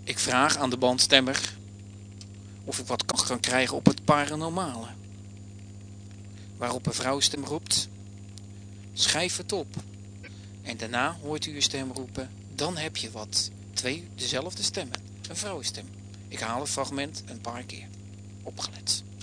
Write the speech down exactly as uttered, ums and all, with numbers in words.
Ik vraag aan de bandstemmer of ik wat kan krijgen op het paranormale. Waarop een vrouwstem roept: schrijf het op. En daarna hoort u uw stem roepen: dan heb je wat. Twee dezelfde stemmen. Een vrouwenstem. Ik haal het fragment een paar keer. Opgelet.